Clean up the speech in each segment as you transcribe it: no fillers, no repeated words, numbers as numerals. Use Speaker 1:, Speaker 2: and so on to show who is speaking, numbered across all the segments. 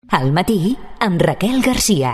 Speaker 1: Al matí, amb Raquel Garcia.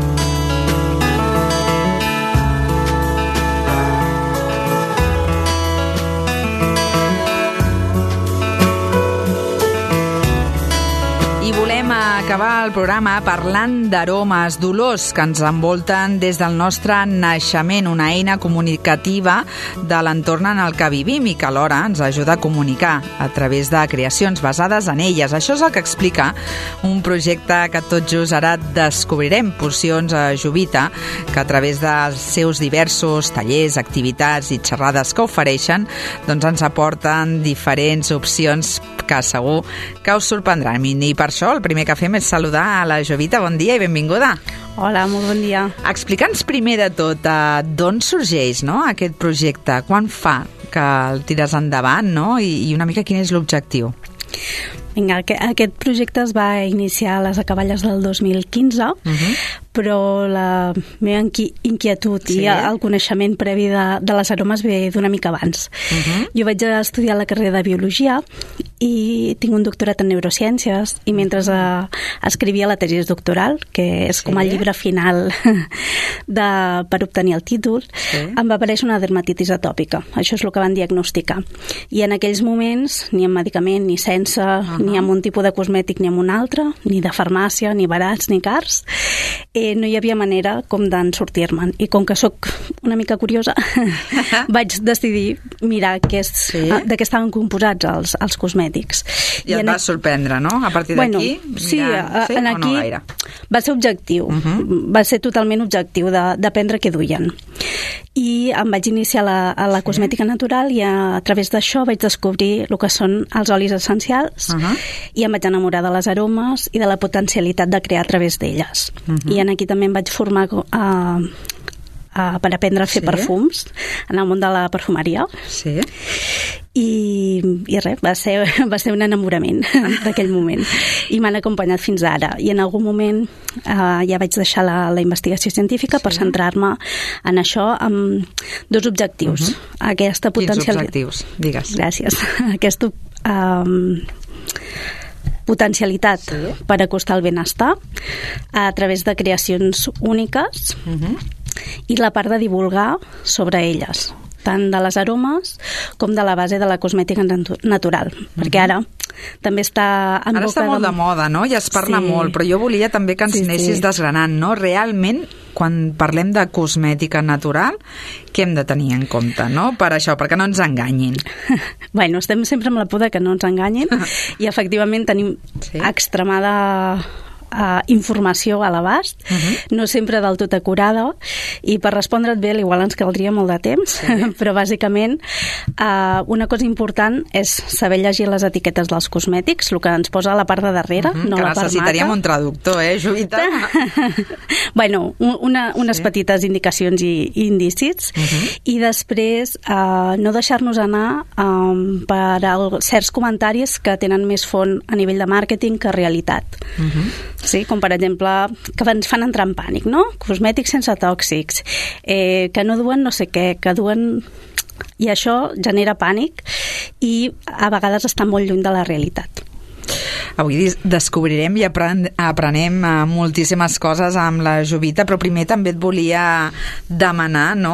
Speaker 2: I volem acabar el programa parlant d'aromes, d'olors que ens envolten des del nostre naixement, una eina comunicativa de l'entorn en el que vivim i que alhora ens ajuda a comunicar a través de creacions basades en elles. Això és el que explica un projecte que tot just ara descobrirem, Porcions a Jovita, que a través dels seus diversos tallers, activitats i xerrades que ofereixen, doncs ens aporten diferents opcions que segur que us sorprendran. I per això el primer que fem és saludar a la Jovita. Bon dia i benvinguda.
Speaker 3: Hola, molt bon dia.
Speaker 2: Explica'ns primer de tot d'on sorgeix, no, aquest projecte, quan fa que el tires endavant, no? I una mica quin és l'objectiu.
Speaker 3: Vinga, aquest projecte es va iniciar a les acaballes del 2015, però la meva inquietud i el coneixement previ de les aromes ve d'una mica abans. Jo vaig estudiar la carrera de Biologia i tinc un doctorat en Neurociències i mentre escrivia la tesi doctoral, que és com el llibre final per obtenir el títol, em va aparèixer una dermatitis atòpica. Això és el que van diagnosticar. I en aquells moments, ni amb medicament, ni sense, ni amb un tipus de cosmètic ni amb un altre, ni de farmàcia, ni barats, ni cars, no hi havia manera com d'en sortir-me'n. I com que sóc una mica curiosa, vaig decidir mirar de què estaven composats els cosmètics.
Speaker 2: I et va sorprendre, no? A partir d'aquí,
Speaker 3: aquí va ser objectiu, va ser totalment objectiu d'aprendre què duien. I em vaig iniciar a la cosmètica natural i a través d'això vaig descobrir el que són els olis essencials i em vaig enamorar de les aromes i de la potencialitat de crear a través d'elles. I aquí també em vaig formar per aprendre a fer perfums en el món de la perfumeria. I res, va ser un enamorament d'aquell moment i m'han acompanyat fins ara i en algun moment ja vaig deixar la investigació científica per centrar-me en això amb dos objectius.
Speaker 2: Quins objectius? Digues.
Speaker 3: Gràcies. Aquesta potencialitat per acostar el benestar a través de creacions úniques i la part de divulgar sobre elles, tant de les aromes com de la base de la cosmètica natural, perquè ara també està en boca...
Speaker 2: Ara està molt de moda, no? I es parla molt, però jo volia també que ens anessis desgranant, no? Realment, quan parlem de cosmètica natural, què hem de tenir en compte, no? Per això, perquè no ens enganyin.
Speaker 3: Bueno, estem sempre amb la por que no ens enganyin i efectivament tenim extremada informació a l'abast, no sempre del tot acurada, i per respondre't bé, igual ens caldria molt de temps, però bàsicament una cosa important és saber llegir les etiquetes dels cosmètics, el que ens posa a la part de darrere, no la part
Speaker 2: necessitaríem un traductor, Jovita?
Speaker 3: Bueno, unes petites indicacions i indicis, i després no deixar-nos anar per certs comentaris que tenen més font a nivell de màrqueting que realitat. Sí, com per exemple que ens fan entrar en pànic, no? Cosmètics sense tòxics, que no duen no sé què, que duen... I això genera pànic i a vegades està molt lluny de la realitat.
Speaker 2: Avui descobrirem i aprenem moltíssimes coses amb la Jovita, però primer també et volia demanar, no,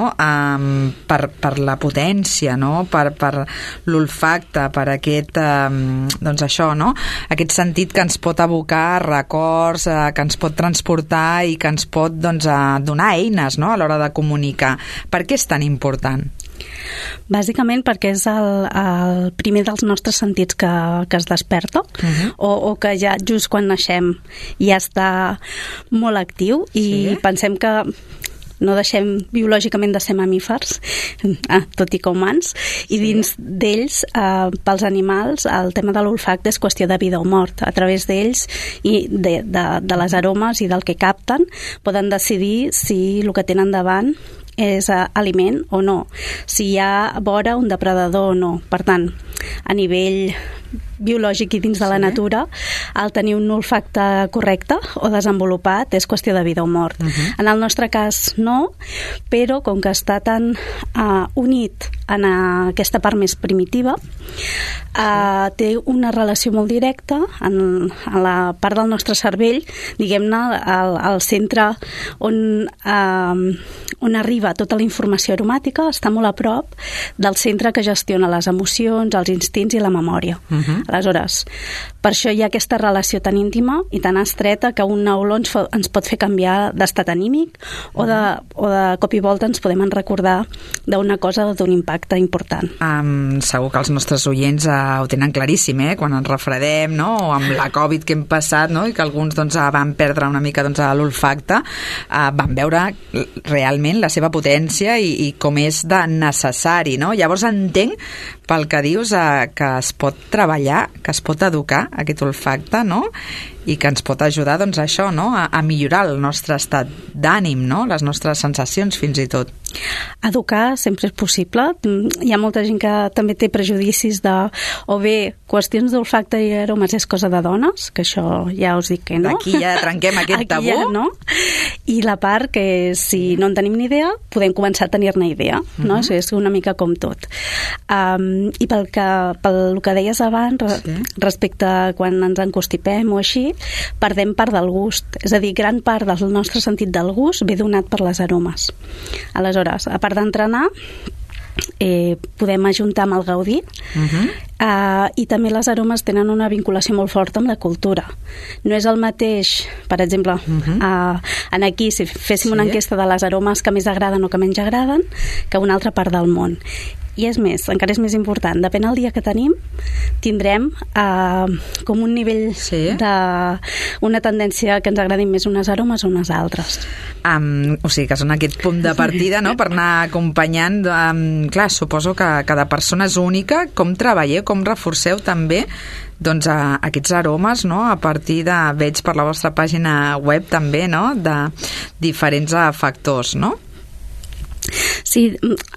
Speaker 2: per la potència, no, per l'olfacte, per aquest, doncs això, no, aquest sentit que ens pot abocar records, que ens pot transportar i que ens pot, doncs, donar eines, no, a l'hora de comunicar. Per què és tan important?
Speaker 3: Bàsicament perquè és el primer dels nostres sentits que es desperta o que ja just quan naixem ja està molt actiu i pensem que no deixem biològicament de ser mamífers, tot i que humans, i dins d'ells, pels animals, el tema de l'olfacte és qüestió de vida o mort. A través d'ells i de les aromes i del que capten poden decidir si el que tenen davant és aliment o no, si hi ha vora un depredador o no. Per tant, a nivell biològic i dins de la natura, el tenir un olfacte correcte o desenvolupat és qüestió de vida o mort. En el nostre cas no, però com que està tan unit en aquesta part més primitiva, té una relació molt directa en la part del nostre cervell, diguem-ne, al centre on arriba tota la informació aromàtica, està molt a prop del centre que gestiona les emocions, els instints i la memòria. Aleshores, per això hi ha aquesta relació tan íntima i tan estreta que una olor ens pot fer canviar d'estat anímic o de cop i volta ens podem recordar d'una cosa d'un impacte important.
Speaker 2: Segur que els nostres oients ho tenen claríssim, quan ens refredem, no? O amb la Covid que hem passat, no? I que alguns van perdre una mica l'olfacte, van veure realment la seva potència i com és de necessari, no? Llavors entenc pel que dius que es pot treballar, que es pot educar aquest olfacte, no? I que ens pot ajudar, doncs, això, no? A millorar el nostre estat d'ànim, no? Les nostres sensacions, fins i tot.
Speaker 3: Educar sempre és possible. Hi ha molta gent que també té prejudicis o bé qüestions d'olfacte i aromes és cosa de dones, que això ja us dic que no.
Speaker 2: Aquí ja trenquem aquest tabú.
Speaker 3: Aquí ja no. I la part que si no en tenim ni idea, podem començar a tenir-ne idea, no? És una mica com tot. I pel que deies abans, respecte a quan ens encostipem o així, perdem part del gust. És a dir, gran part del nostre sentit del gust ve donat per les aromes. Aleshores, a part d'entrenar, podem ajuntar amb el gaudir, i també les aromes tenen una vinculació molt forta amb la cultura. No és el mateix, per exemple, aquí, si féssim una enquesta de les aromes que més agraden o que menys agraden, que una altra part del món. I és més, encara és més important, depèn del dia que tenim, tindrem com un nivell una tendència que ens agradin més unes aromes o unes altres.
Speaker 2: O sigui que són aquest punt de partida, no?, per anar acompanyant. Clar, suposo que cada persona és única. Com treballeu, com reforceu també doncs aquests aromes, no?, a partir de, veig per la vostra pàgina web també, no?, de diferents factors, no?
Speaker 3: Sí,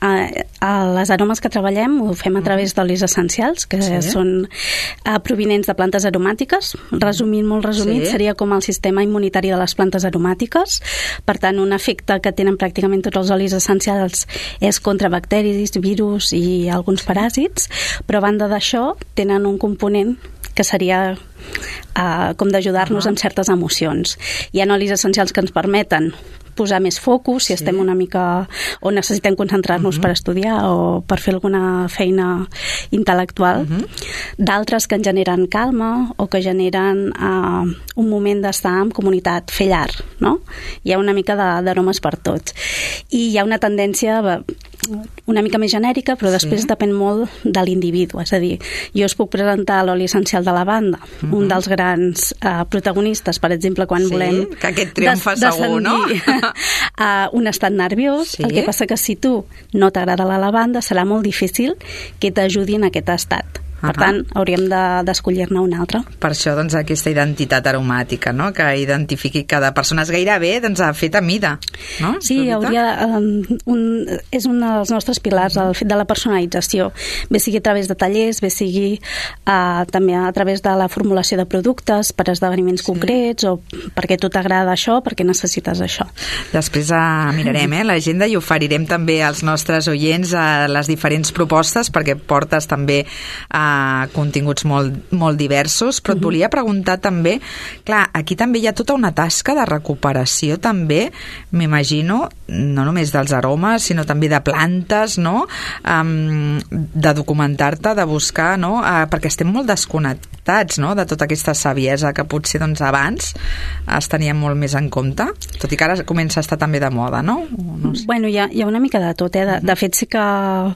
Speaker 3: les aromes que treballem ho fem a través d'olis essencials, que són provinents de plantes aromàtiques. Molt resumit, seria com el sistema immunitari de les plantes aromàtiques. Per tant, un efecte que tenen pràcticament tots els olis essencials és contra bacteris, virus i alguns paràsits, però a banda d'això tenen un component que seria com d'ajudar-nos amb certes emocions. Hi ha olis essencials que ens permeten posar més focus, si estem una mica o necessitem concentrar-nos per estudiar o per fer alguna feina intel·lectual. D'altres que ens generen calma o que generen un moment d'estar en comunitat, fer llar, no? Hi ha una mica d'aromes per tots. I hi ha una tendència una mica més genèrica, però després depèn molt de l'individu. És a dir, jo us puc presentar l'oli essencial de lavanda, un dels grans protagonistes, per exemple, quan volem
Speaker 2: que aquest triomfa segur, no?
Speaker 3: Un estat nerviós. El que passa que si tu no t'agrada la lavanda, serà molt difícil que t'ajudi en aquest estat. Per tant, hauríem d'escollir-ne una altra.
Speaker 2: Per això, doncs, aquesta identitat aromàtica, no?, que identifiqui cada persona. És gairebé, doncs, fet a mida, no?
Speaker 3: Sí, és un dels nostres pilars, el fet de la personalització. Bé sigui a través de tallers, bé sigui també a través de la formulació de productes per esdeveniments concrets, o perquè a tu t'agrada això, perquè necessites això.
Speaker 2: Després mirarem l'agenda i oferirem també als nostres oients les diferents propostes, perquè portes també continguts molt diversos, però et volia preguntar també, clar, aquí també hi ha tota una tasca de recuperació també, m'imagino, no només dels aromes, sinó també de plantes, no?, de documentar-te, de buscar, no?, perquè estem molt desconnectats, no?, de tota aquesta saviesa que potser, doncs, abans es tenia molt més en compte, tot i que ara comença a estar també de moda, no? No sé.
Speaker 3: Bueno, hi ha una mica de tot, de fet sí que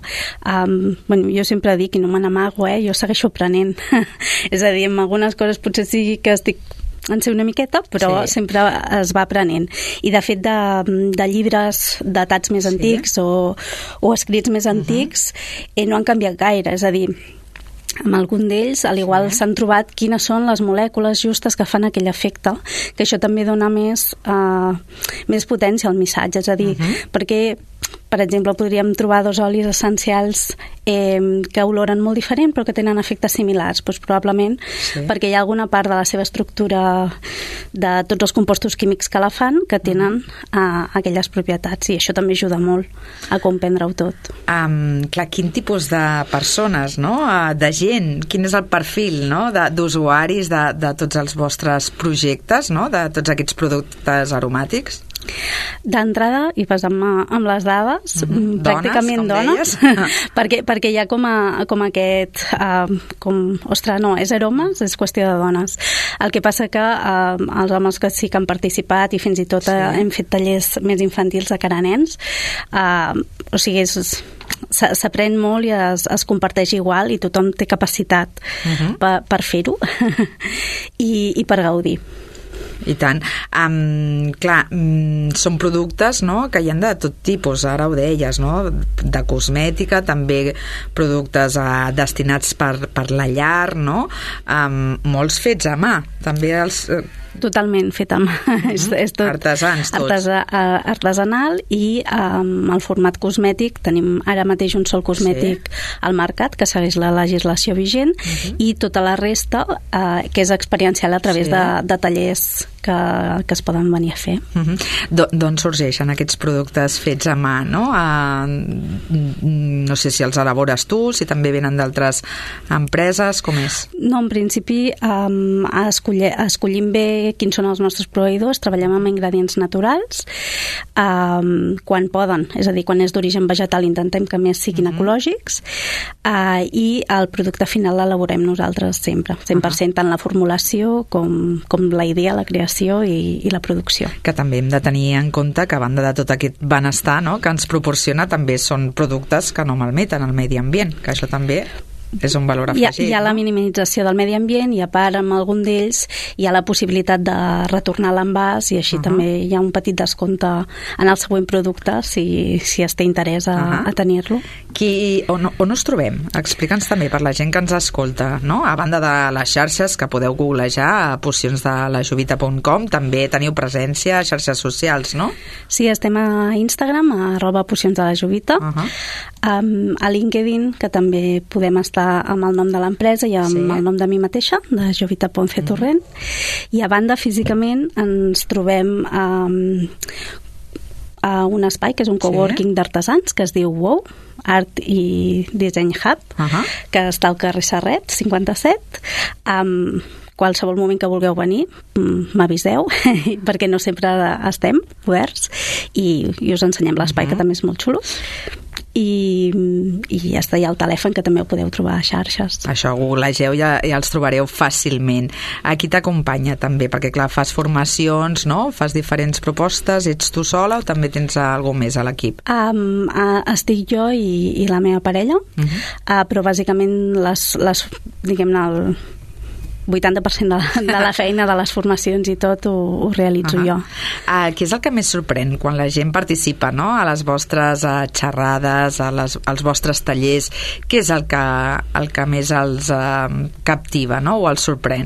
Speaker 3: jo sempre dic, i no me n'amago, jo segueixo aprenent. És a dir, amb algunes coses potser sí que estic en ser una miqueta, però sempre es va aprenent. I de fet de llibres datats més antics o escrits més antics no han canviat gaire, és a dir, amb algun d'ells, al igual s'han trobat quines són les molècules justes que fan aquell efecte, que això també dona més potència al missatge, és a dir, perquè per exemple, podríem trobar 2 olis essencials que oloren molt diferent però que tenen efectes similars, doncs probablement perquè hi ha alguna part de la seva estructura de tots els compostos químics que la fan que tenen aquelles propietats, i això també ajuda molt a comprendre-ho tot.
Speaker 2: Clar, quin tipus de persones, no? De gent, quin és el perfil, no? d'usuaris de tots els vostres projectes, no? De tots aquests productes aromàtics?
Speaker 3: D'entrada, i passant-me amb les dades, pràcticament dones, perquè hi ha com aquest ostres, no, és aromes, és qüestió de dones. El que passa que els homes que sí que han participat, i fins i tot hem fet tallers més infantils de cara a nens, o sigui, s'aprèn molt i es comparteix igual, i tothom té capacitat per fer-ho i per gaudir.
Speaker 2: I tant. Clar, són productes, no?, que hi ha de tot tipus, ara ho deies, no?, de cosmètica, també productes destinats per la llar, no?, molts fets a mà, també els...
Speaker 3: Totalment fet a mà. És tot
Speaker 2: artesans tots.
Speaker 3: Artesanal, i el format cosmètic tenim ara mateix un sol cosmètic al mercat que segueix la legislació vigent, i tota la resta que és experiencial a través de tallers que es poden venir a fer.
Speaker 2: D'on sorgeixen aquests productes fets a mà, no? No sé si els elabores tu, si també venen d'altres empreses, com és?
Speaker 3: No, en principi escollim bé quins són els nostres proveïdors, treballem amb ingredients naturals quan poden, és a dir, quan és d'origen vegetal intentem que més siguin ecològics, i el producte final l'elaborem nosaltres sempre, 100%, tant la formulació com la idea, la creació i la producció.
Speaker 2: Que també hem de tenir en compte que a banda de tot aquest benestar, no?, que ens proporciona, també són productes que no malmeten el medi ambient, que això també és un valor afegit.
Speaker 3: Hi ha la minimització del medi ambient, i a part amb algun d'ells hi ha la possibilitat de retornar l'envàs, i així també hi ha un petit descompte en el següent producte si es té interès a tenir-lo.
Speaker 2: On us trobem? Explica'ns també per la gent que ens escolta, no? A banda de les xarxes que podeu googlejar a pocionslajovita.com, també teniu presència a xarxes socials, no?
Speaker 3: Sí, estem a Instagram, @pocionslajovita, a LinkedIn, que també podem estar amb el nom de l'empresa i amb el nom de mi mateixa, de Jovita Ponce Torrent, i a banda físicament ens trobem a un espai que és un coworking d'artesans que es diu WOW, Art i Design Hub, que està al carrer Serret 57. Qualsevol moment que vulgueu venir m'aviseu, perquè no sempre estem oberts, i us ensenyem l'espai, que també és molt xulo. I ja està, hi ha el telèfon, que també ho podeu trobar a xarxes.
Speaker 2: Això, googlegeu, ja els trobareu fàcilment. Aquí t'acompanya també, perquè clar, fas formacions, no? Fas diferents propostes, ets tu sola o també tens algú més a l'equip?
Speaker 3: Estic jo i la meva parella, però bàsicament diguem-ne, el 80% de la feina de les formacions i tot ho realitzo jo.
Speaker 2: Què és el que més sorprèn quan la gent participa, no?, a les vostres xerrades, als vostres tallers? Què és el que més els captiva, no?, o els sorprèn?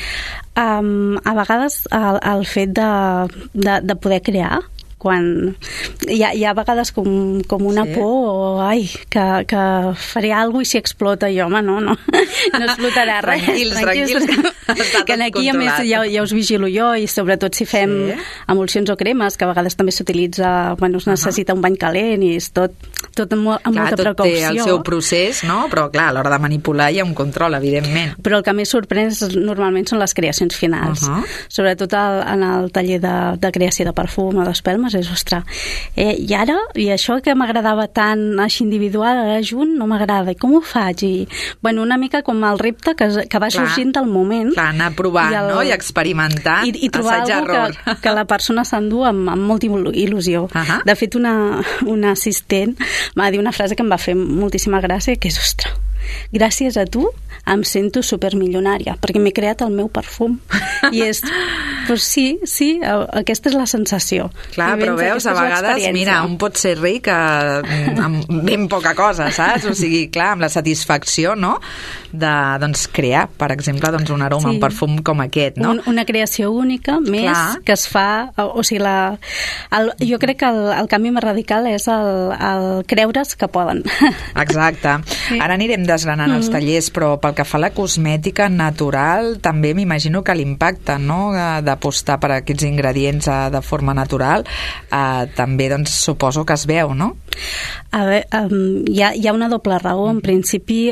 Speaker 3: A vegades el fet de poder crear, quan hi ha vegades com una por, o que faré alguna cosa i si explota, i home, no explotarà res.
Speaker 2: Tranquils.
Speaker 3: Que aquí a més ja us vigilo jo, i sobretot si fem emulsions o cremes, que a vegades també s'utilitza, es necessita un bany calent, i és tot amb molta precaució.
Speaker 2: Tot té el seu procés, no? Però clar, a l'hora de manipular hi ha un control, evidentment.
Speaker 3: Però el que més sorprèn normalment són les creacions finals. Sobretot en el taller de creació de perfum o d'espelmes, és, ostres, i ara, i això que m'agradava tant així individual, ara junt no m'agrada, i com ho faig? I, una mica com el repte que va sorgint del moment.
Speaker 2: Clar, anar provant, no?, i experimentar,
Speaker 3: i trobar algú que la persona s'endú amb molta il·lusió. De fet, una assistent m'ha dit una frase que em va fer moltíssima gràcia, que és, ostres, gràcies a tu em sento supermilionària, perquè m'he creat el meu perfum. I és, doncs sí, aquesta és la sensació.
Speaker 2: Clar, però veus, a vegades, mira, un pot ser ric amb ben poca cosa, saps? O sigui, clar, amb la satisfacció, no?, doncs, crear, per exemple, doncs, un aroma, un perfum com aquest, no?
Speaker 3: Una creació única, més que es fa... O sigui, jo crec que el canvi més radical és el creure's que poden.
Speaker 2: Exacte. Ara anirem desgranant els tallers, però pel que fa a la cosmètica natural, també m'imagino que l'impacte, no?, d'apostar per aquests ingredients de forma natural, també, doncs, suposo que es veu, no?
Speaker 3: A veure, hi ha una doble raó. En principi,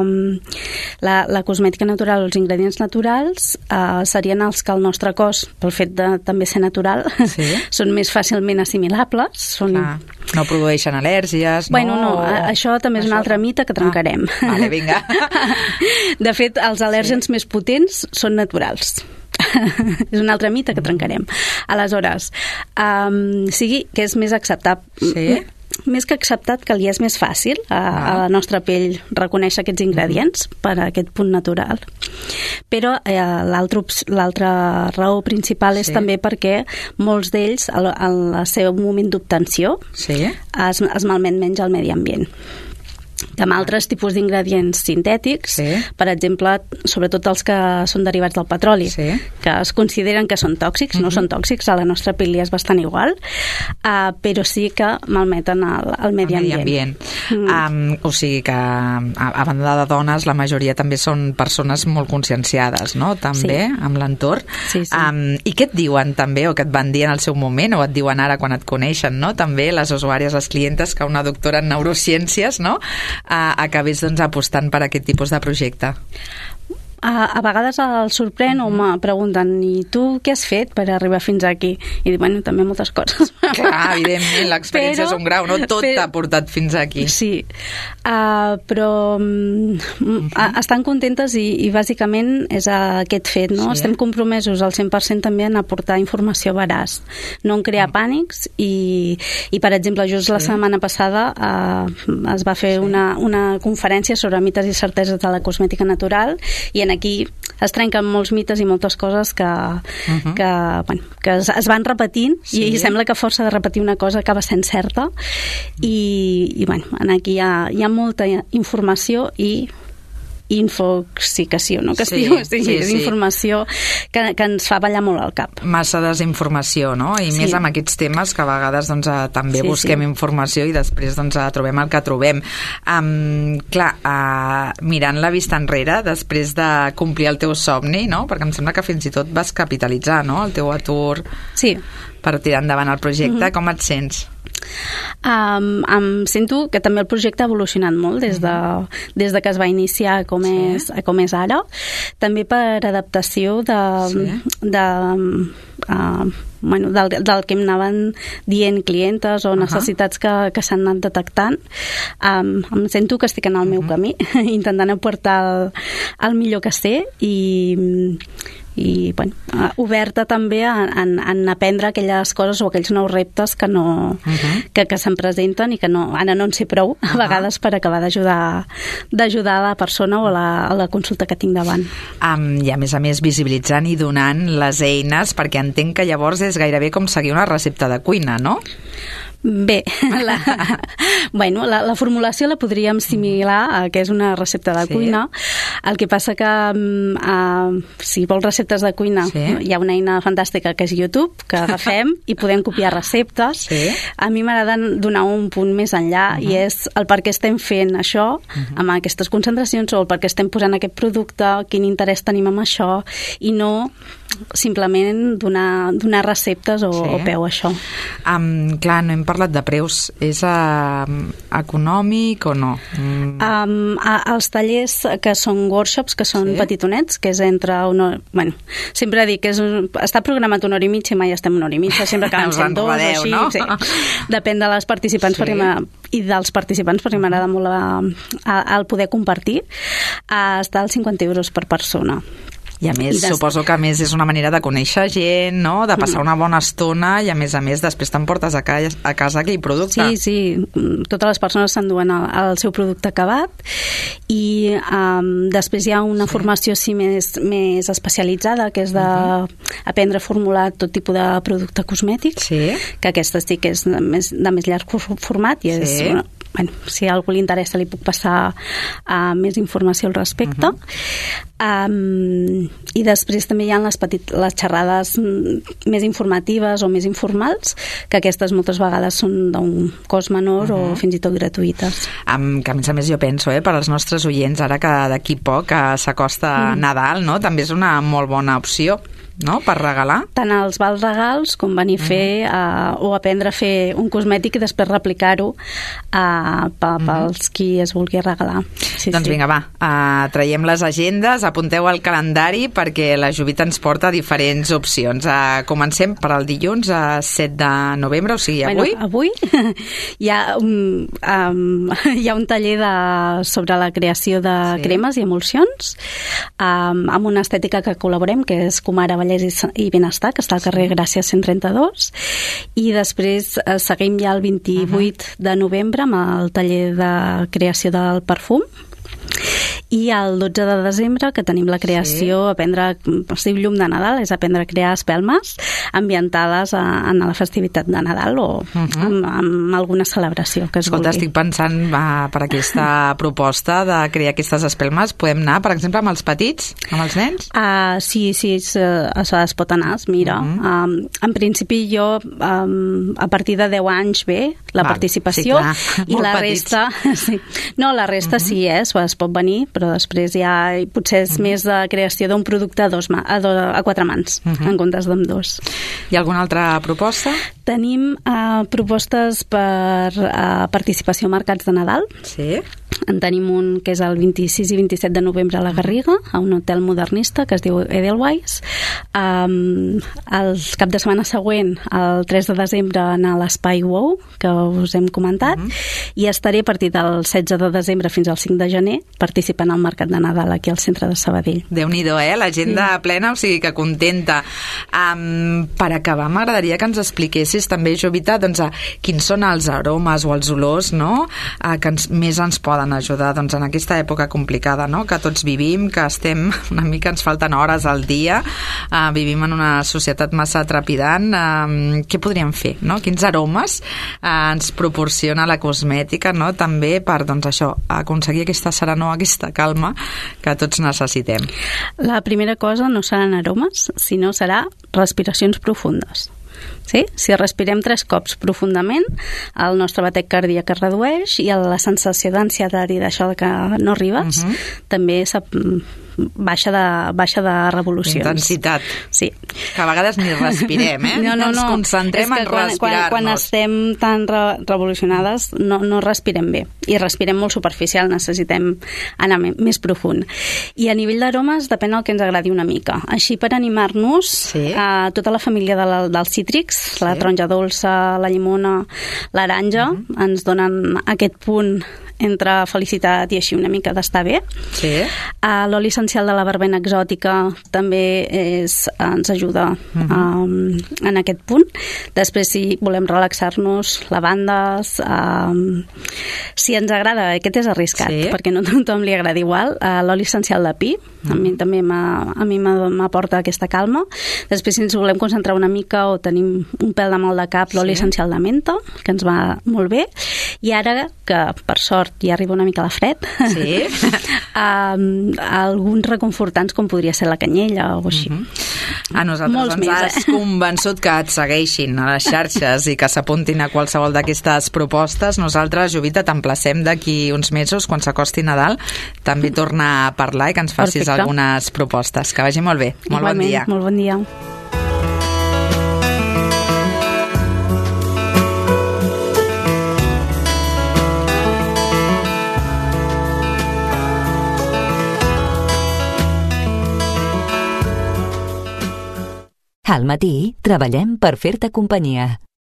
Speaker 3: la cosmètica natural, els ingredients naturals, serien els que el nostre cos, pel fet de també ser natural, són més fàcilment assimilables.
Speaker 2: No produeixen al·lèrgies, no?
Speaker 3: Bueno, no, això també és un altre mite que trencarem.
Speaker 2: Vale, vinga.
Speaker 3: De fet, els al·lèrgens més potents són naturals. És un altre mite que trencarem. Aleshores, sigui que és més acceptat... Més que acceptat, que li és més fàcil a la nostra pell reconèixer aquests ingredients per a aquest punt natural. Però l'altra raó principal és també perquè molts d'ells, al seu moment d'obtenció, es malmet menys al medi ambient. Que amb altres tipus d'ingredients sintètics, per exemple, sobretot els que són derivats del petroli, que es consideren que són tòxics, no són tòxics, a la nostra pell és bastant igual, però sí que malmeten el medi ambient.
Speaker 2: O sigui que, a banda de dones, la majoria també són persones molt conscienciades, no?, també, amb l'entorn. I què et diuen també, o què et van dir en el seu moment, o et diuen ara quan et coneixen, no?, també les usuàries, les clientes, que una doctora en neurociències, no?, acabés, doncs, apostant per aquest tipus de projecte.
Speaker 3: A vegades el sorprèn o me pregunten, i tu què has fet per arribar fins aquí? I dic, bueno, també moltes coses.
Speaker 2: Clar, evidentment, l'experiència és un grau, no? Tot t'ha portat fins aquí.
Speaker 3: Sí, però estan contentes i bàsicament és aquest fet, no? Estem compromesos al 100% també en aportar informació veraç, no en crear pànics i per exemple, just la setmana passada es va fer una conferència sobre mites i certeses de la cosmètica natural i en aquí es trenquen molts mites i moltes coses que es van repetint i sembla que a força de repetir una cosa acaba sent certa i aquí hi ha molta informació i infoxicació, no? Que es diu, és informació que ens fa ballar molt al cap.
Speaker 2: Massa desinformació, no? I més amb aquests temes que a vegades doncs, també busquem informació i després doncs, trobem el que trobem. Clar, mirant la vista enrere, després de complir el teu somni, no? Perquè em sembla que fins i tot vas capitalitzar, no?, el teu atur per tirar endavant el projecte. Com et sents?
Speaker 3: Em sento que també el projecte ha evolucionat molt des de que es va iniciar com és ara, també per adaptació del que em anaven dient clientes o necessitats que s'han anat detectant. Em sento que estic en el meu camí intentant aportar el millor que sé i oberta també en aprendre aquelles coses o aquells nous reptes que se'm presenten i que ara no en sé prou a vegades per acabar d'ajudar la persona o la consulta que tinc davant.
Speaker 2: I a més visibilitzant i donant les eines, perquè entenc que llavors és gairebé com seguir una recepta de cuina, no?
Speaker 3: Bé, la formulació la podríem assimilar a que és una recepta de cuina. El que passa que si vols receptes de cuina hi ha una eina fantàstica que és YouTube, que agafem i podem copiar receptes. A mi m'agrada donar un punt més enllà i és el per què estem fent això amb aquestes concentracions o el per què estem posant aquest producte, quin interès tenim amb això i no simplement donar receptes o peu a això.
Speaker 2: Clar, no hem parlat de preus. És econòmic o no?
Speaker 3: Els tallers que són workshops, que són petitonets, que és entre sempre dic que està programat una hora i mitja i mai estem una hora i mitja, sempre acaben sent dos o així.
Speaker 2: No?
Speaker 3: Depèn de les participants i dels participants, perquè m'agrada molt el poder compartir. Està als 50 euros per persona.
Speaker 2: I a més, suposo que a més és una manera de conèixer gent, no?, de passar una bona estona i a més després t'emportes a casa aquell producte.
Speaker 3: Sí, totes les persones s'enduen el seu producte acabat i després hi ha una formació més especialitzada, que és d'aprendre a formular tot tipus de producte cosmètic, que aquesta sí que és de més llarg format i és si a algú li interessa li puc passar més informació al respecte. I després també hi ha les xerrades més informatives o més informals, que aquestes moltes vegades són d'un cost menor o fins i tot gratuïtes.
Speaker 2: Que a més jo penso, per als nostres oients, ara que d'aquí poc s'acosta Nadal, no? També és una molt bona opció, no?, per regalar.
Speaker 3: Tant els vals regals com venir a fer o aprendre a fer un cosmètic i després replicar-ho pels qui es vulgui regalar.
Speaker 2: Doncs vinga, va, traiem les agendes, apunteu al calendari perquè la Jovita ens porta diferents opcions. Comencem per al dilluns 7 de novembre, o sigui, avui.
Speaker 3: Avui hi ha un taller sobre la creació de cremes i emulsions amb una estètica que col·laborem, que és Comara Bellesa i Benestar, que està al carrer Gràcia 132, i després seguim ja el 28 de novembre amb el taller de creació del perfum, i el 12 de desembre que tenim la creació, es diu Llum de Nadal, és aprendre a crear espelmes ambientades en la festivitat de Nadal o amb alguna celebració que es vulgui.
Speaker 2: Escolta, estic pensant per aquesta proposta de crear aquestes espelmes, podem anar, per exemple, amb els petits, amb els nens?
Speaker 3: Sí, es pot anar, es mira. En principi jo, a partir de 10 anys la participació, i la resta... No, la resta sí es pot venir, però després ja potser és més de creació d'un producte a 4 mans, en comptes d'amb 2.
Speaker 2: Hi ha alguna altra proposta?
Speaker 3: Tenim propostes per participació a mercats de Nadal.
Speaker 2: Sí.
Speaker 3: En tenim un que és el 26 i 27 de novembre a la Garriga, a un hotel modernista que es diu Edelweiss. El cap de setmana següent, el 3 de desembre, anar a l'Espai WOW, que us hem comentat, i estaré a partir del 16 de desembre fins al 5 de gener participant al Mercat de Nadal aquí al centre de Sabadell.
Speaker 2: Déu-n'hi-do, l'agenda plena, o sigui que contenta. Per acabar, m'agradaria que ens expliquessis també, Jovita, quins són els aromes o els olors, no?, que més ens poden ajudar en aquesta època complicada, no?, que tots vivim, que estem una mica, ens falten hores al dia, vivim en una societat massa trepidant. Què podríem fer, no? Quins aromes ens proporciona la cosmètica, no?, també per, aconseguir aquesta serenor, aquesta calma que tots necessitem.
Speaker 3: La primera cosa no seran aromes, sinó serà respiracions profundes. Sí? Si respirem 3 cops profundament, el nostre batec cardíac es redueix i la sensació d'ansietat i d'això que no arribes també baixa de revolucions.
Speaker 2: Intensitat.
Speaker 3: Sí.
Speaker 2: Que a vegades ni respirem,
Speaker 3: No.
Speaker 2: Ens concentrem en respirar-nos.
Speaker 3: Quan estem tan revolucionades no respirem bé. I respirem molt superficial, necessitem anar més profund. I a nivell d'aromes depèn del que ens agradi una mica. Així, per animar-nos, tota la família dels cítrics, la taronja dolça, la llimona, l'aranja, ens donen aquest punt entre felicitat i així una mica d'estar bé.
Speaker 2: Sí.
Speaker 3: L'oli essencial de la verbena exòtica també ens ajuda en aquest punt. Després, si volem relaxar-nos, lavandes, si ens agrada, aquest és arriscat, perquè no a tothom li agrada igual, l'oli essencial de pi, a mi també m'aporta aquesta calma. Després, si ens volem concentrar una mica o tenim un pèl de mal de cap, l'oli essencial de menta, que ens va molt bé. I ara, que per sort ja arriba una mica la fred, alguns reconfortants com podria ser la canyella o així.
Speaker 2: A nosaltres ens has convençut que et segueixin a les xarxes i que s'apuntin a qualsevol d'aquestes propostes. Nosaltres, Jovita, t'emplacem d'aquí uns mesos, quan s'acosti Nadal, també torna a parlar i que ens facis algunes propostes. Que vagi molt bé. Molt bon dia.
Speaker 3: Molt bon dia.
Speaker 1: Al matí treballem per fer-te companyia.